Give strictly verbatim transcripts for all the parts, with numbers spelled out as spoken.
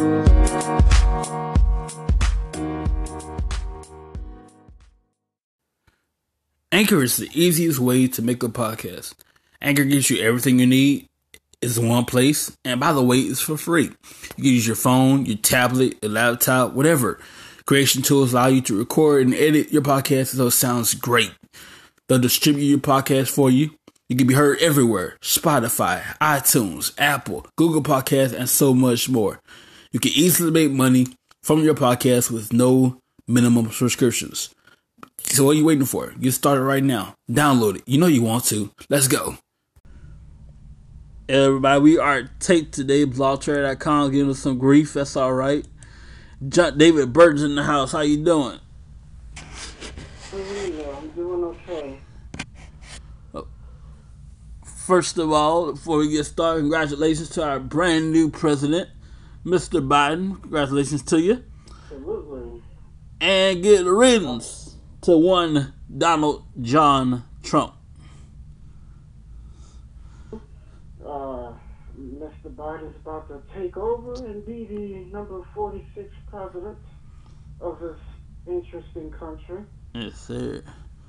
Anchor is the easiest way to make a podcast. Anchor gives you everything you need. It's in one place. And by the way, it's for free. You can use your phone, your tablet, your laptop, whatever. Creation tools allow you to record and edit your podcast so it sounds great. They'll distribute your podcast for you. You can be heard everywhere. Spotify, iTunes, Apple, Google Podcasts, and so much more. You can easily make money from your podcast with no minimum subscriptions. So what are you waiting for? Get started right now. Download it. You know you want to. Let's go. Everybody, we are Take Today, blog trader dot com, giving us some grief. That's all right. John, David Burton's in the house. How you doing? I'm doing okay. First of all, before we get started, congratulations to our brand new president, Mister Biden. Congratulations to you. Absolutely. And get riddance to one Donald John Trump. Uh, Mister Biden's about to take over and be the number forty-six president of this interesting country. Yes, sir.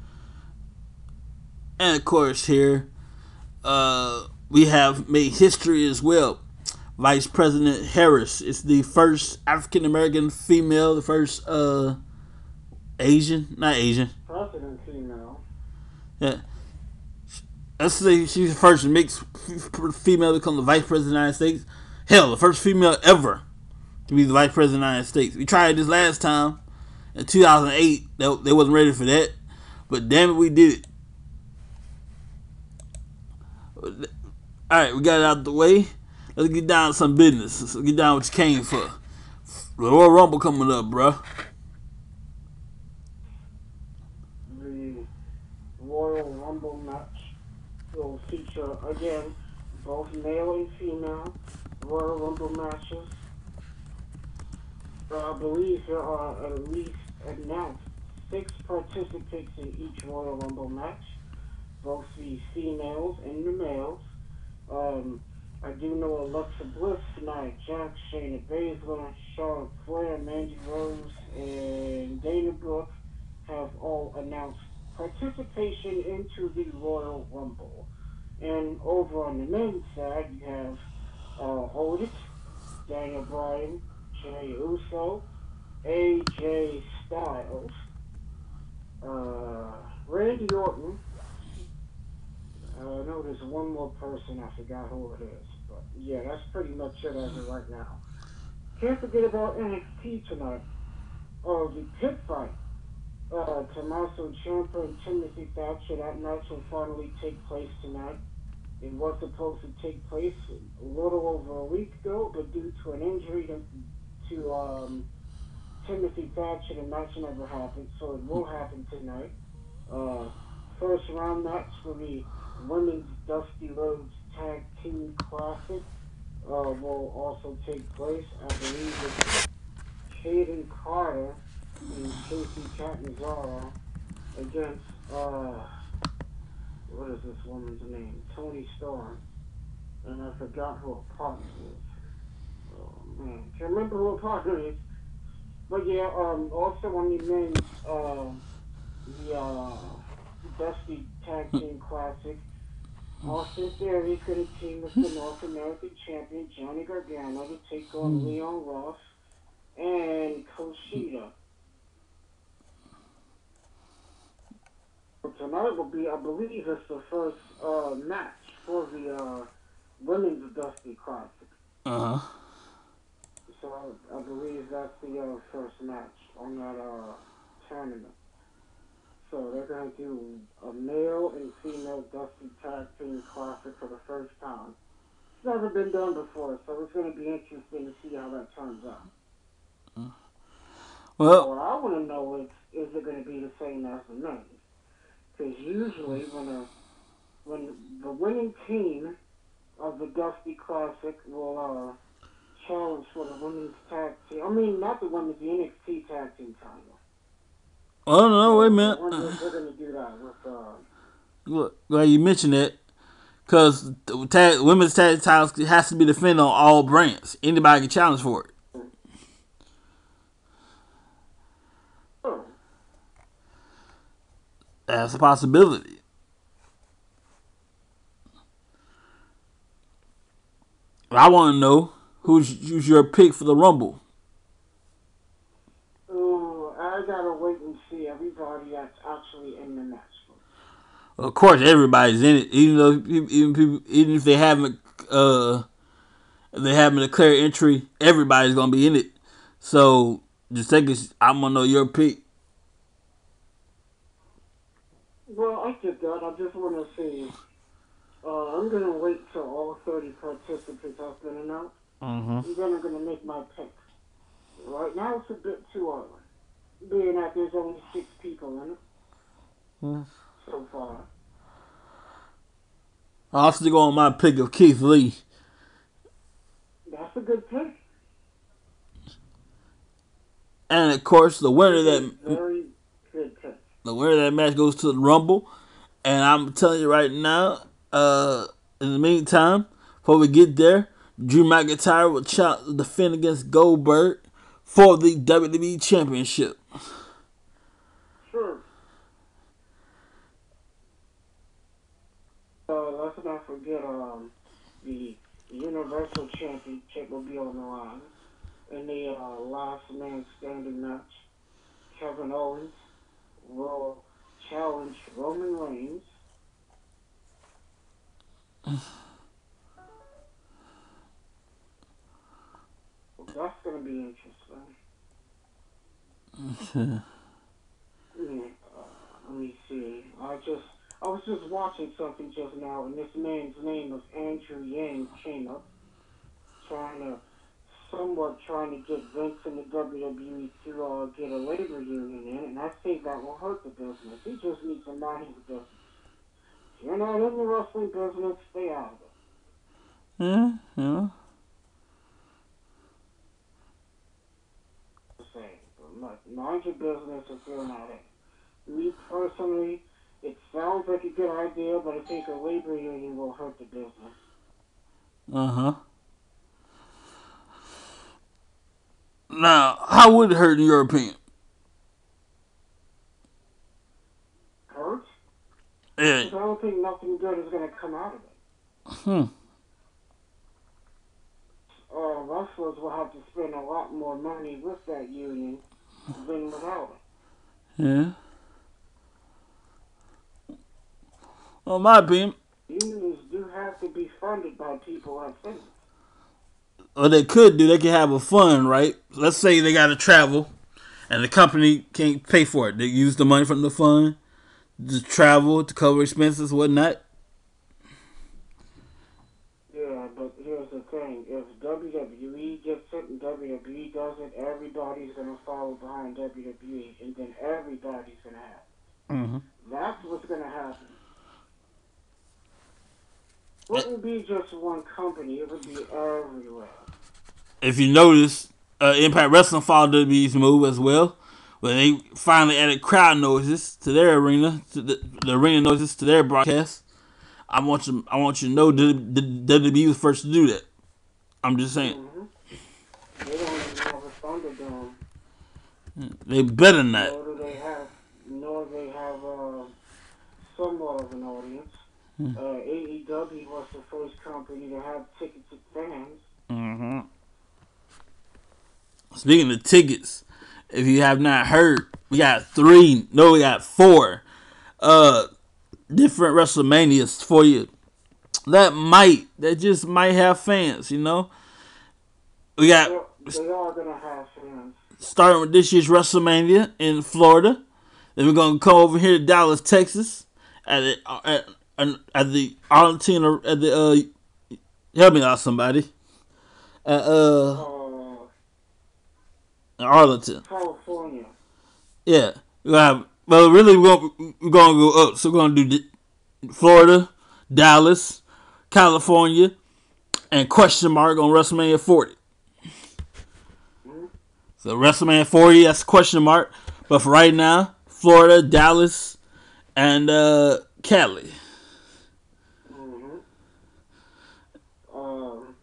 And of course, here uh, we have made history as well. Vice President Harris is the first African American female, the first uh, Asian, not Asian. President female. Yeah. Let's say she's the first mixed female to become the Vice President of the United States. Hell, the first female ever to be the Vice President of the United States. We tried this last time in two thousand eight. They, they wasn't ready for that. But damn it, we did it. Alright, we got it out of the way. Let's get down to some business. Let's get down to what you came for. The Royal Rumble coming up, bruh. The Royal Rumble match will feature, again, both male and female Royal Rumble matches. Uh, I believe there are at least announced six participants in each Royal Rumble match, both the females and the males. Um, I do know Alexa Bliss, Nia Jax, Shayna Baszler, Charlotte Flair, Mandy Rose, and Dana Brooke have all announced participation into the Royal Rumble. And over on the men's side, you have uh, Otis, Daniel Bryan, Jey Uso, A J Styles, uh, Randy Orton. I know there's one more person, I forgot who it is. But yeah, that's pretty much it as of right now. Can't forget about N X T tonight. Oh, the pit fight. Uh, Tommaso Ciampa and Timothy Thatcher, that match will finally take place tonight. It was supposed to take place a little over a week ago, but due to an injury to, to um, Timothy Thatcher, the match never happened, so it will happen tonight. Uh, first round match for the Women's Dusty Rhodes Tag Team Classic uh, will also take place. I believe it's Caden Carter and Casey Catanzaro against, uh, what is this woman's name? Toni Storm. And I forgot who her partner is. Oh, man. Can't remember who her partner is. But yeah, um, also on the men's, uh, the, uh, Dusty Tag Team Classic, Austin Theory is going to team with the North American champion Johnny Gargano to take on mm. Leon Ross and Kushida. Tonight will be, I believe, it's the first uh, match for the uh, Women's Dusty Classic. Uh huh. So I, I believe that's the uh, first match on that uh, tournament. So they're going to do a male and female Dusty Tag Team Classic for the first time. It's never been done before, so it's going to be interesting to see how that turns out. Uh, well, so what I want to know is, is it going to be the same as the men's? Because usually when a when the winning team of the Dusty Classic will uh, challenge for the women's tag team, I mean not the women's, the N X T tag team title. Oh no! Wait a minute. We're going to do that with. Uh, Look, glad you mentioned that, because tag women's tag titles has to be defended on all brands. Anybody can challenge for it. That's a possibility. I want to know who's, who's your pick for the Rumble. Ooh, I gotta wait and see everybody that's actually in the match. Of course, everybody's in it, even though even people, even if they haven't, uh, if they haven't declared entry, everybody's gonna be in it. So just take it. I'm gonna know your pick. Well, I get that. I just want to see. Uh, I'm gonna wait till all thirty participants have been announced. Mm-hmm. And then I'm gonna make my pick. Right now, it's a bit too early, being that there's only six people in it Mm. so far. I'll still go on my pick of Keith Lee. That's a good pick. And of course, the winner of that Very good pick. the winner of that match goes to the Rumble. And I'm telling you right now, uh, in the meantime, before we get there, Drew McIntyre will ch- defend against Goldberg for the W W E Championship. Sure. Uh, let's not forget um, the Universal Championship will be on the line in the uh, last man standing match. Kevin Owens will challenge Roman Reigns. Well, that's going to be interesting. Yeah, uh, let me see. I just I was just watching something just now, and this man's name was Andrew Yang came up, trying to somewhat trying to get Vince in the W W E to uh, get a labor union in, and I think that will hurt the business. He just needs to mind his business. If you're not in the wrestling business, stay out of it. Yeah, yeah. Say, but mind your business if you're not in. Me personally, it sounds like a good idea, but I think a labor union will hurt the business. Uh huh. Now, how would it hurt in your opinion? Hurt? Yeah. Because I don't think nothing good is going to come out of it. Hmm. Uh, wrestlers will have to spend a lot more money with that union than without it. Yeah. Well, my opinion, Unions do have to be funded by people like this. what they could do, they could have a fund, right? Let's say they got to travel, and the company can't pay for it. They use the money from the fund to travel, to cover expenses, whatnot. Yeah, but here's the thing. If W W E gets it and W W E does it, everybody's going to follow behind W W E, and then everybody's going to have it. Mm-hmm. That's what's going to happen. It wouldn't be just one company. It would be everywhere. If you notice, uh, Impact Wrestling followed W W E's move as well, when they finally added crowd noises to their arena, to the, the arena noises to their broadcast. I want you, I want you to know that W W E was first to do that. I'm just saying. Mm-hmm. They don't even have a Thunderdome. They better not. Nor do they have, nor they have uh, somewhat of an audience. Uh, A E W was the first company to have tickets to fans. Mm-hmm. Speaking of tickets, if you have not heard, we got three, no, we got four uh, different WrestleManias for you. That might, that just might have fans, you know? We got, They are going to have fans. Starting with this year's WrestleMania in Florida. Then we're going to come over here to Dallas, Texas at the, at, at the Arlington, at the, uh, help me out, somebody. At, uh, Uh, Arlington. California. Yeah. We have, well, really, we're going we're gonna go up. So we're going to do Florida, Dallas, California, and question mark on WrestleMania forty. Mm-hmm. So WrestleMania forty, that's question mark. But for right now, Florida, Dallas, and uh, Cali. Mm-hmm. Um,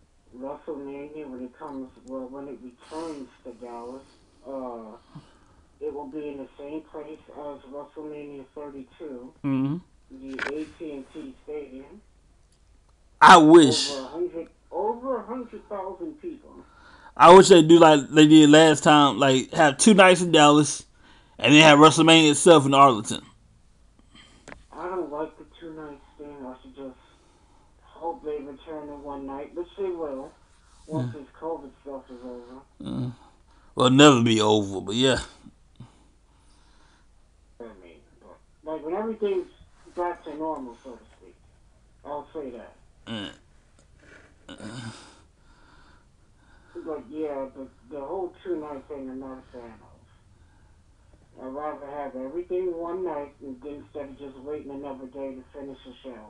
WrestleMania, when it comes, well, when it returns to Dallas, uh, it will be in the same place as WrestleMania thirty-two, Mm-hmm. the A T and T Stadium. I wish. Over a hundred, over a hundred thousand people. I wish they do like they did last time, like have two nights in Dallas, and then have WrestleMania itself in Arlington. I don't like the two night thing. I should just hope they return to one night, which they will once this COVID stuff is over. Uh, well, it'll never be over, but yeah. I mean, but like when everything's back to normal, so to speak, I'll say that. Uh, But yeah, the the whole two night thing I'm not a fan of. I'd rather have everything one night instead of just waiting another day to finish the show.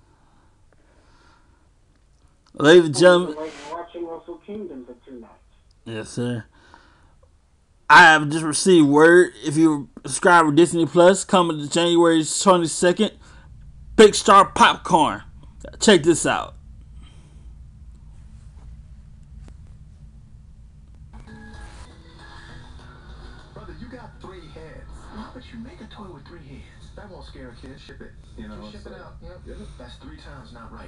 Ladies and gentlemen, like watching Wrestle Kingdom for two nights. Yes, sir. I have just received word. If you subscribe to Disney Plus, coming to January twenty-second, Big Star Popcorn. Check this out. Brother, you got three heads. No, but you make a toy with three heads. That won't scare a kid. Ship it. You know, Just ship it out. Yep. Yeah, that's three times not right.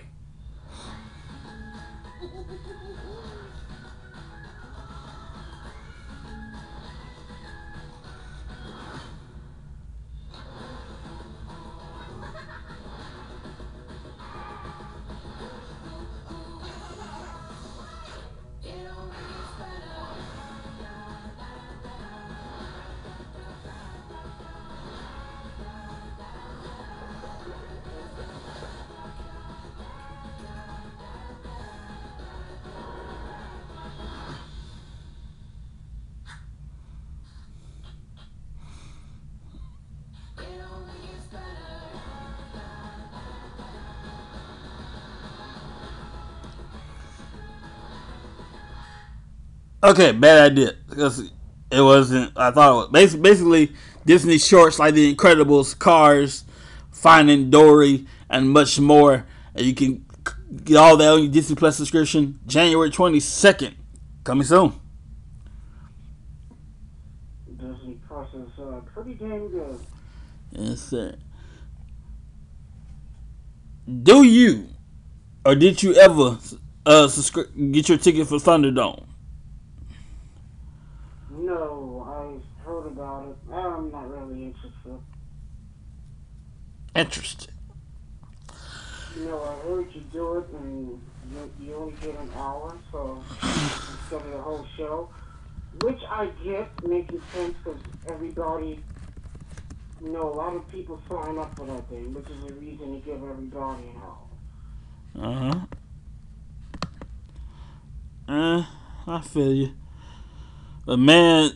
Okay, bad idea because it wasn't. I thought it was basically, basically Disney shorts like The Incredibles, Cars, Finding Dory, and much more. And you can get all that on your Disney Plus subscription. January twenty second, coming soon. Disney Plus is uh, pretty damn good. Yes, sir. Do you or did you ever uh, subscri- get your ticket for Thunderdome? No, I heard about it. I'm not really interested. Interesting. You know, I heard you do it, and you, you only get an hour, so instead of the whole show, which I get, making sense because everybody, you know, a lot of people sign up for that thing, which is a reason to give everybody an hour. Uh huh. Uh, I feel you. But man,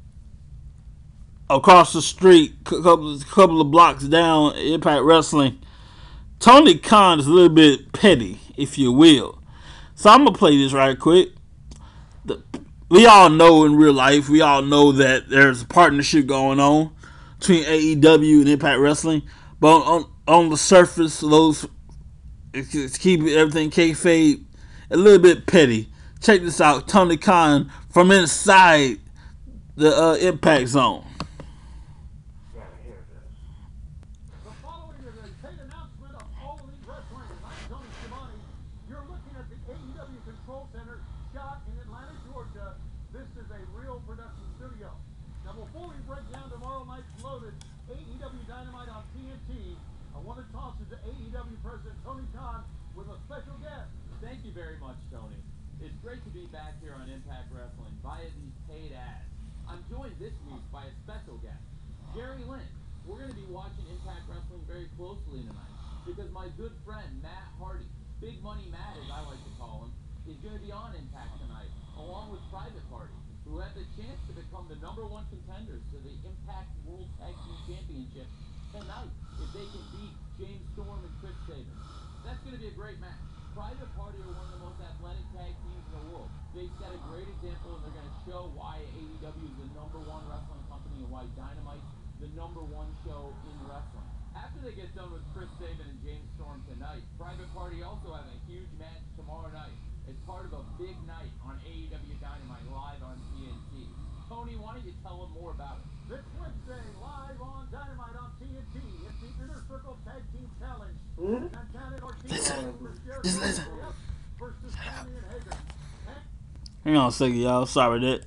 across the street, couple couple of blocks down, Impact Wrestling, Tony Khan is a little bit petty, if you will. So I'm gonna play this right quick. The, we all know in real life, we all know that there's a partnership going on between A E W and Impact Wrestling, but on on the surface, those it's keeping everything kayfabe, a little bit petty. Check this out, Tony Khan from inside the uh, Impact Zone. Gotta hear this. The following is a paid announcement of All Elite Wrestling. I'm Tony Schiavone. You're looking at the A E W Control Center shot in Atlanta, Georgia. This is a real production studio. Now, before we break down tomorrow night's loaded A E W Dynamite on T N T, I want to toss it to A E W President Tony Khan with a special guest. Thank you very much, Tony. It's great to be back here on Impact Wrestling via these paid ads. I'm joined this week by a special guest, Jerry Lynn. We're going to be watching Impact Wrestling very closely tonight because my good friend Matt Hardy, Big Money Matt as I like to call him, is going to be on Impact tonight, along with Private Party, who have the chance to become the number one contenders to the Impact World Tag Team Championship tonight if they can beat James Storm and Chris Sabin. That's going to be a great match. Private Party are one of the most athletic tag teams in the world. They set a great example, and they're going to show why A E W is the number one wrestling company and why Dynamite's the number one show in wrestling. After they get done with Chris Sabin and James Storm tonight, Private Party also have a huge match tomorrow night as part of a big night on A E W Dynamite live on T N T. Tony, why don't you tell them more about it? This Wednesday, live on Dynamite on T N T, it's the Inner Circle Tag Team Challenge. Hmm? Santana and Ortiz Listen. versus Jericho Just listen. versus Sammy and Hager. Hang on a second, y'all. Sorry that.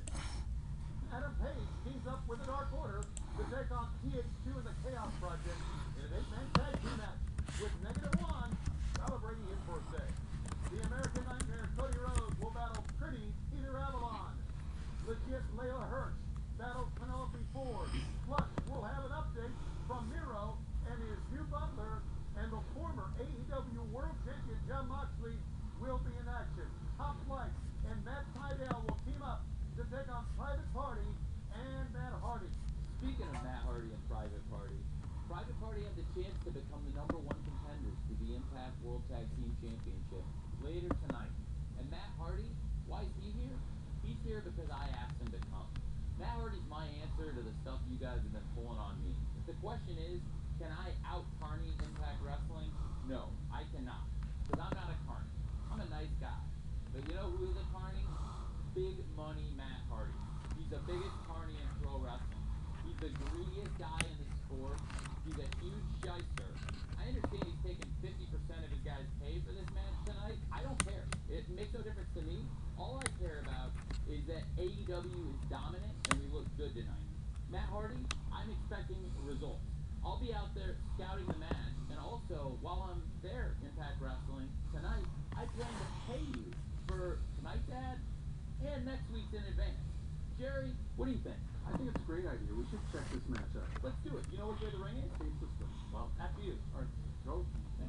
Adam Page teams up with the Dark Order to take on T H two and the Chaos Project in an eight-man tag team match with Negative One celebrating his birthday. The American Nightmare Cody Rhodes will battle Pretty Peter Avalon. Legit Layla Hirsch battles Penelope Ford. Plus, we'll have an update from Miro and his new butler, and the former A E W World Champion Jon Moxley will be in action. Top Flight and Matt Sydal will team up to take on Private Party and Matt Hardy. Speaking of Matt Hardy and Private Party, Private Party have the chance to become the number one contenders to the Impact World Tag Team Championship later tonight. And Matt Hardy, why is he here? He's here because I asked him to come. Matt Hardy's my answer to the stuff you guys have been pulling on me. If the question is, can I out-Carney Impact Wrestling? No, I cannot. Because I'm not a Carney. I'm a nice guy. But you know who is a Carney? Big money Matt Hardy. He's the biggest Carney in pro wrestling. He's the greediest guy in the sport. He's a huge shyster. I understand he's taking fifty percent of his guys' pay for this match tonight. I don't care. It makes no difference to me. All I care about is that A E W is dominant and we look good tonight. Matt Hardy, I'm expecting results. I'll be out there scouting the match, and also, while I'm there, Impact Wrestling, tonight, I plan to pay you for tonight's ad and next week's in advance. Jerry, what do you think? I think it's a great idea. We should check this match out. Let's do it. You know what way the ring is? Same system. Well, after you. Or go.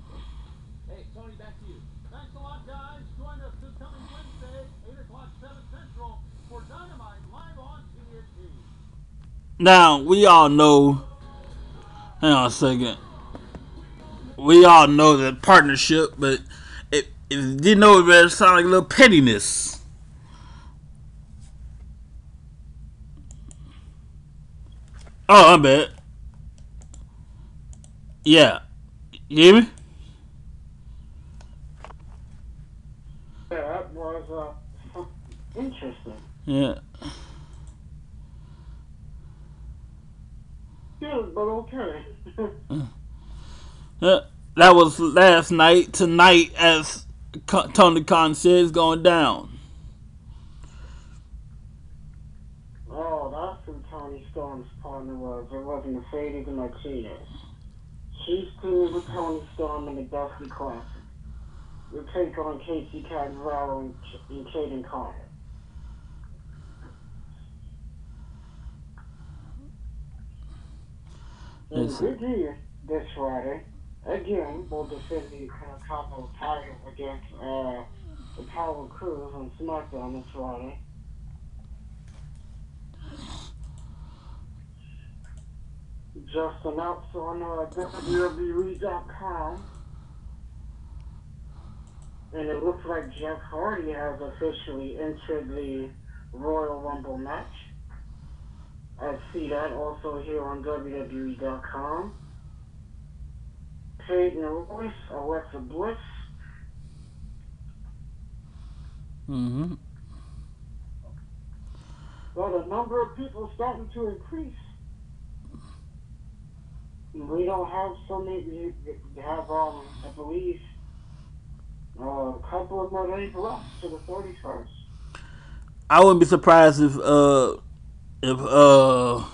Hey, Tony, back to you. Thanks a lot, guys. Join us this coming Wednesday, eight o'clock, seven Central, for Dynamite live on T N T. Now, we all know. Hang on a second. We all know that partnership, but if, if you didn't know it, it sounded like a little pettiness. Oh, I'm bad. Yeah. You hear me? Yeah, that was uh, interesting. Yeah. Good, but okay. Yeah. That was last night. Tonight, as Tony Khan says, going down. Oh, that's who Tony Storm's partner was. It wasn't Mercedes Martinez. She's teamed with Tony Storm in the Dusty Classic. We'll take on Casey Catanzaro and, and Caden Carter. And Big E this Friday, again, will defend the Intercontinental title against uh, the Power Cruz on SmackDown this Friday. Just announced on uh, W W E dot com. And it looks like Jeff Hardy has officially entered the Royal Rumble match. I see that also here on W W E dot com. Peyton Royce, Alexa Bliss. Mm-hmm. Well, the number of people starting to increase. We don't have so many. We have, um, I believe, uh, a couple of more days left to the thirty-first. I wouldn't be surprised if uh if uh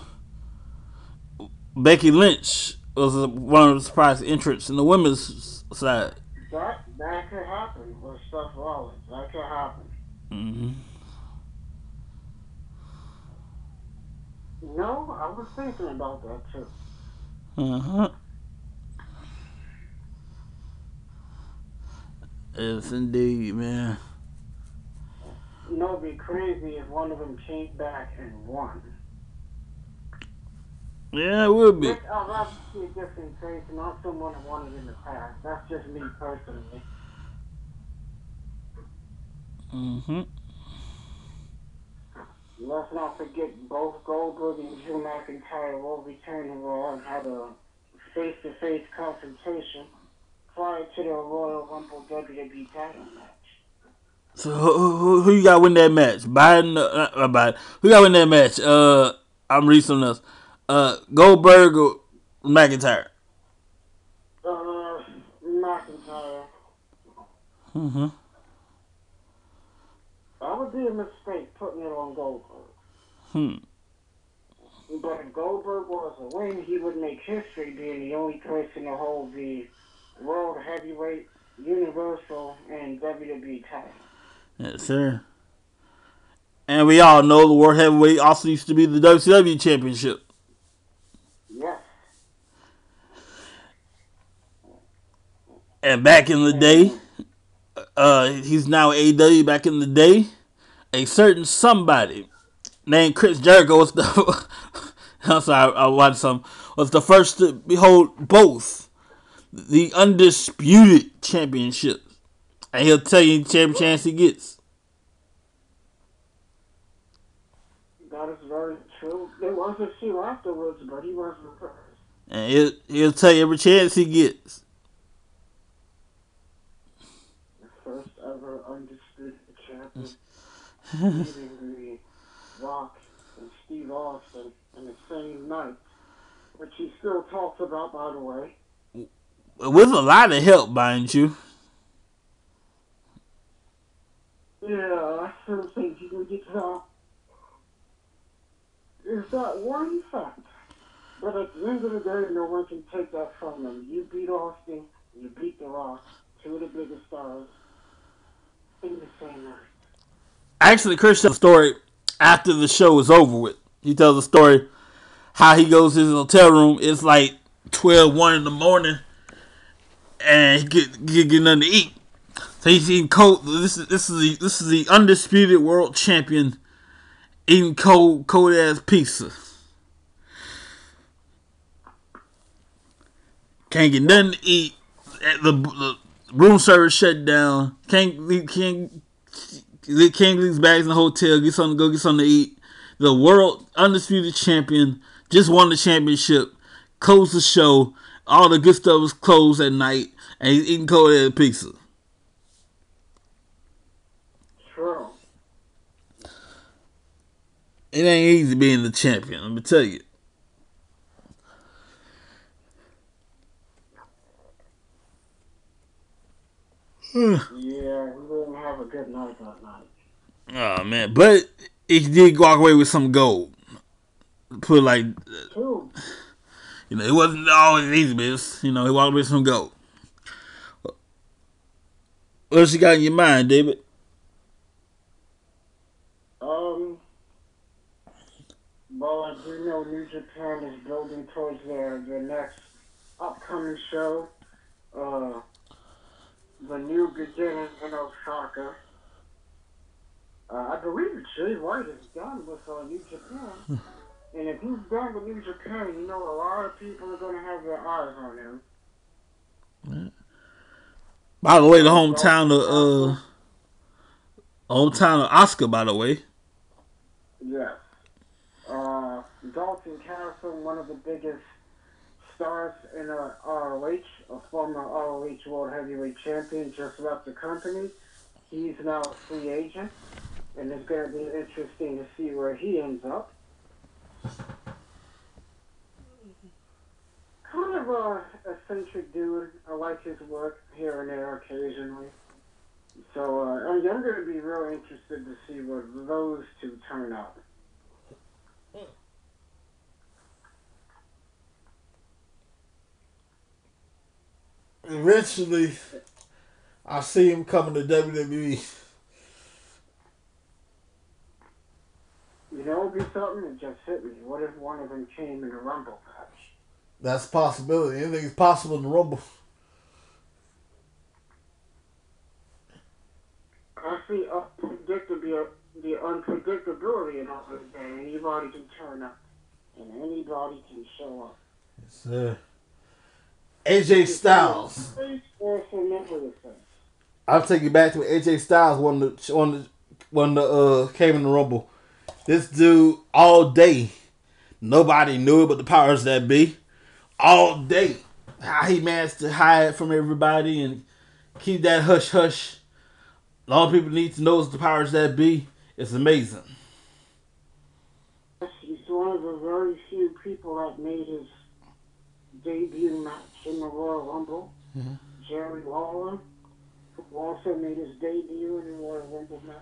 Becky Lynch was one of the surprise entrants in the women's side. That that could happen with Seth Rollins. That could happen. Mm-hmm. No, I was thinking about that too. Uh-huh. Yes, indeed, man. You know, it'd be crazy if one of them came back and won. Yeah, it would be. I'd rather see a different face, not someone that won it in the past. That's just me personally. Mm-hmm. Let's not forget both Goldberg and Drew McIntyre will return to Raw and had a face-to-face confrontation prior to their Royal Rumble W W E title match. So who, who, who you got win that match? Biden, uh, uh, Biden. Who got win that match? Uh, I'm reading something else. Uh, Goldberg or McIntyre? Uh, McIntyre. Mm-hmm. That would be a mistake putting it on Goldberg. Hmm. But if Goldberg was a win, he would make history being the only person to hold the World Heavyweight, Universal, and W W E titles. Yes, sir. And we all know the World Heavyweight also used to be the W C W Championship. Yes. And back in the day, uh, he's now A E W. Back in the day, a certain somebody named Chris Jericho was the. I'm sorry, I watched some. Was the first to behold both the undisputed championships, and he'll tell you the champion chance he gets. That is very true. There was a few afterwards, but he wasn't the first. And he'll, he'll tell you every chance he gets. The first ever undisputed champion, beating the Rock and Steve Austin in the same night, which he still talks about, by the way. With a lot of help, mind you. Yeah, I still think you can get that. Is that one fact? But at the end of the day, no one can take that from him. You beat Austin, you beat The Rock, two of the biggest stars, in the same night. Actually, Chris tells a story after the show is over with. He tells a story how he goes to his hotel room. It's like twelve, one in the morning, and he get, get, get nothing to eat. So he's eating cold. This is this is the this is the undisputed world champion eating cold cold ass pizza. Can't get nothing to eat. The, the room service shut down. Can't leave, can't can't leave his bags in the hotel. Get something to go get something to eat. The world undisputed champion just won the championship. Closed the show. All the good stuff was closed at night, and he's eating cold ass pizza. True. It ain't easy being the champion, let me tell you. Yeah, he didn't have a good night that night. Oh man, but he did walk away with some gold. Put like, True. you know, it wasn't always easy, but you know, he walked away with some gold. What else you got in your mind, David? Um, well, I do know New Japan is building towards their, their next upcoming show. Uh, the New Beginning in Osaka. Uh, I believe Jay White is done with uh, New Japan. And if he's done with New Japan, you know a lot of people are going to have their eyes on him. Yeah. By the way, the hometown of uh, hometown of Oscar. By the way, yes. Uh, Dalton Castle, one of the biggest stars in uh, R O H, a former R O H World Heavyweight Champion, just left the company. He's now a free agent, and it's going to be interesting to see where he ends up. Kind of a eccentric dude. I like his work here and there occasionally. So uh, I'm going to be real interested to see what those two turn out. eventually, I see him coming to W W E. You know, it'd be something that just hit me. What if one of them came in a Rumble match? That's a possibility. Anything is possible in the Rumble. I see unpredictability, the unpredictability in all this day. Anybody can turn up, and anybody can show up. Yes, sir. A J Styles. Or familiar face. I'll take you back to when A J Styles won the won the won the uh came in the Rumble. This dude all day, nobody knew it but the powers that be. All day, how he managed to hide from everybody and keep that hush hush. All people need to know is the powers that be. It's amazing. He's one of the very few people that made his debut match in the Royal Rumble. Mm-hmm. Jerry Lawler, who also made his debut in the Royal Rumble match.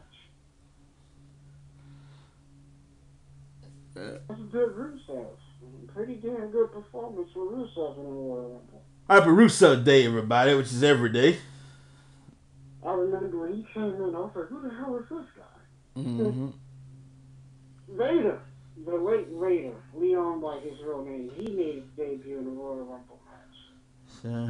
Yeah. That's a good Rusev. Pretty damn good performance for Rusev in the Royal Rumble. Happy Rusev Day, everybody, which is every day. I remember when he came in, I was like, who the hell is this guy? Mm-hmm. Vader, the late Vader, Leon by his real name, he made his debut in the Royal Rumble match. So,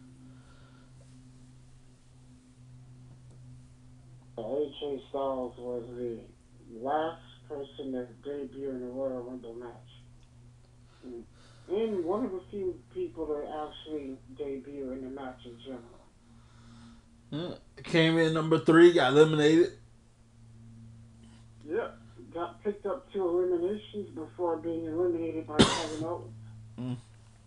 A J Styles was the last person to debut in the Royal Rumble match. And one of the few people to actually debut in the match in general. yeah. Came in number three, got eliminated. Yeah. Got picked up two eliminations before being eliminated by Kevin Owens. Mm.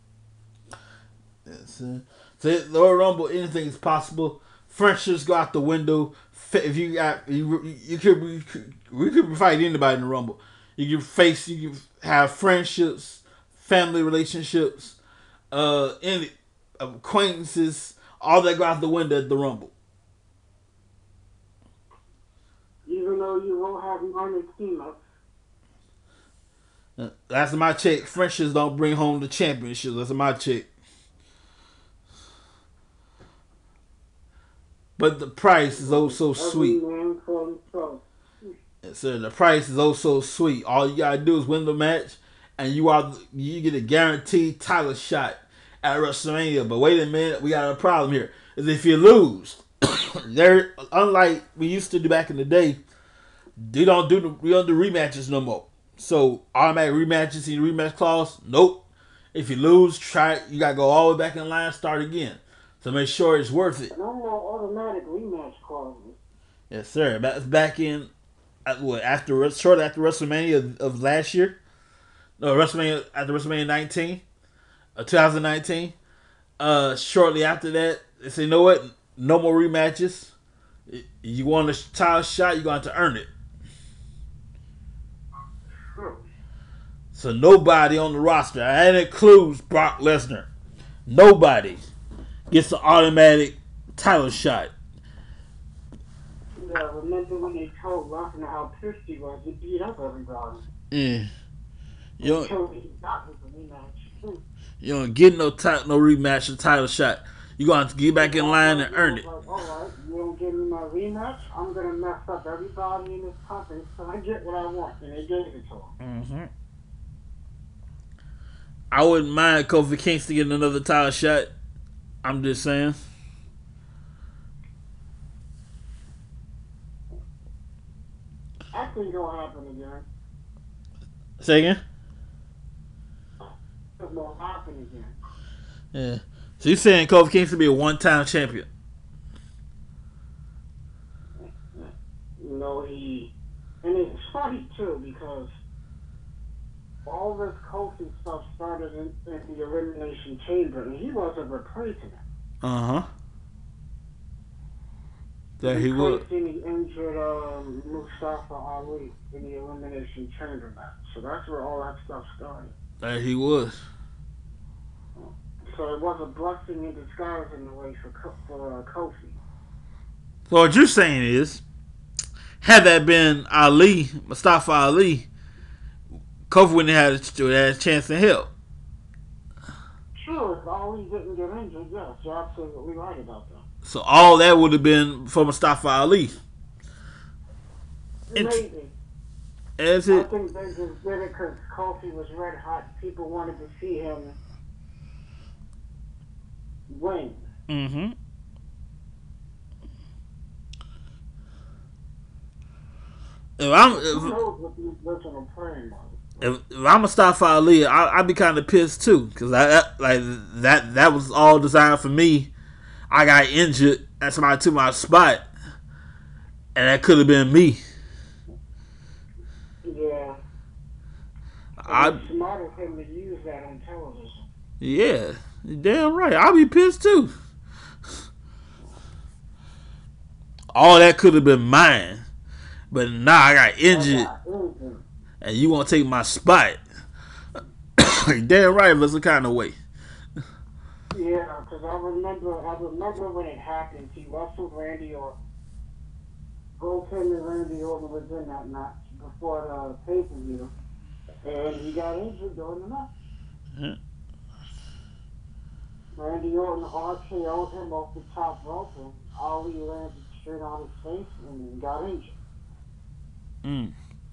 Yes, uh, so the Royal Rumble, anything is possible. Friendships go out the window. If you got, you, you could, you could, we could fight anybody in the Rumble. You can face, you can have friendships, family relationships, uh, any acquaintances, all that go out the window at the Rumble. Even though you won't have minor team-ups. Uh, That's my check. Friendships don't bring home the championship. That's my check. But the price is oh so sweet. Every man for himself. Yes, sir. The price is oh so sweet. All you gotta do is win the match, and you are you get a guaranteed title shot at WrestleMania. But wait a minute, we got a problem here. Is if you lose, there unlike we used to do back in the day, they don't do the we don't do rematches no more. So automatic rematches, see the rematch clause? Nope. If you lose, try you gotta go all the way back in line, start again. So make sure it's worth it. No more automatic rematch clauses. Yes, sir. That's back in at what after shortly after WrestleMania of, of last year. No, WrestleMania after WrestleMania nineteen, uh, twenty nineteen. Uh, shortly after that, they say, you know what? No more rematches. You want a title shot, you're going to have to earn it. True. So nobody on the roster, and it includes Brock Lesnar, nobody gets an automatic title shot. Yeah, remember when they told Lesnar how pissed he was? He beat up everybody. Yeah. You don't, Until he got his rematch. you don't get no ti- no rematch or title shot. You're going to have to get back in line and earn it. Like, alright, you don't give me my rematch, I'm going to mess up everybody in this company so I get what I want. And they gave it to him. Mm-hmm. I wouldn't mind Kofi Kingston getting another title shot. I'm just saying. I think it'll happen again. Say again? It will happen again. Yeah. So you're saying Kofi Kingston be a one-time champion? You know, he... And it's funny, too, because all this Kofi stuff started in, in the Elimination Chamber, and he wasn't replacing it. Uh-huh. That he would. Replacing the injured um, Mustafa Ali in the Elimination Chamber match. So that's where all that stuff started. That he was. So it was a blessing in disguise in a way for, Co- for uh, Kofi. So what you're saying is, had that been Ali, Mustafa Ali, Kofi wouldn't have had a, had a chance in hell. Sure, if Ali didn't get injured, yes, you're absolutely right about that. So all that would have been for Mustafa Ali. Int- Maybe. That's I it. think they just did it because Kofi was red hot. People wanted to see him win. Mm-hmm. If I'm Who if, knows what the original plan was? if, if I'm Mustafa Ali, I, I'd be kind of pissed too, because I that, like that that was all designed for me. I got injured, and somebody took my spot, and that could have been me. Yeah. I It's smart of him to use that on television. yeah, damn right. I'll be pissed too. All that could have been mine, but nah, I got injured, Mhm. and you want to take my spot. Damn right, it was a kind of way. Yeah, because I remember, I remember when it happened. He wrestled Randy Orton. Goldberg and Randy Orton was in that match before the pay per view, and he got injured during the match. Yeah. Randy Orton R K O'd him off the top rope, and Ali landed straight on his face and got injured. Mm.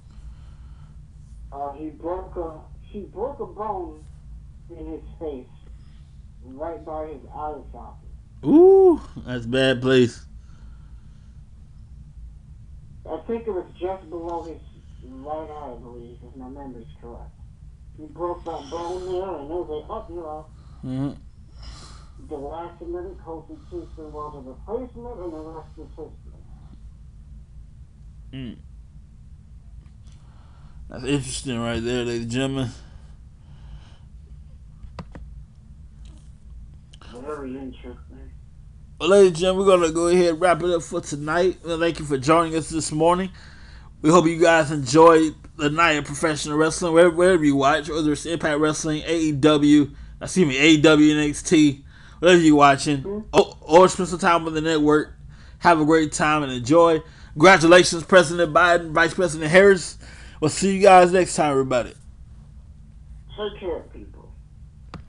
Uh, he broke a he broke a bone in his face, right by his eye socket. Ooh, that's a bad place. I think it was just below his right eye, I believe, if my memory's correct. He broke that bone there, and they were up, you know. Mm-hmm. The last minute, Kofi Kingston was a replacement, and the rest is history. Mm. That's interesting right there, ladies and gentlemen. Very interesting. Well, ladies and gentlemen, we're going to go ahead and wrap it up for tonight. Well, thank you for joining us this morning. We hope you guys enjoyed the night of professional wrestling, wherever, wherever you watch, whether it's Impact Wrestling, A E W, excuse me, A E W, N X T, whatever you're watching, mm-hmm. or, or spend some time with the network. Have a great time and enjoy. Congratulations, President Biden, Vice President Harris. We'll see you guys next time, everybody. Take care.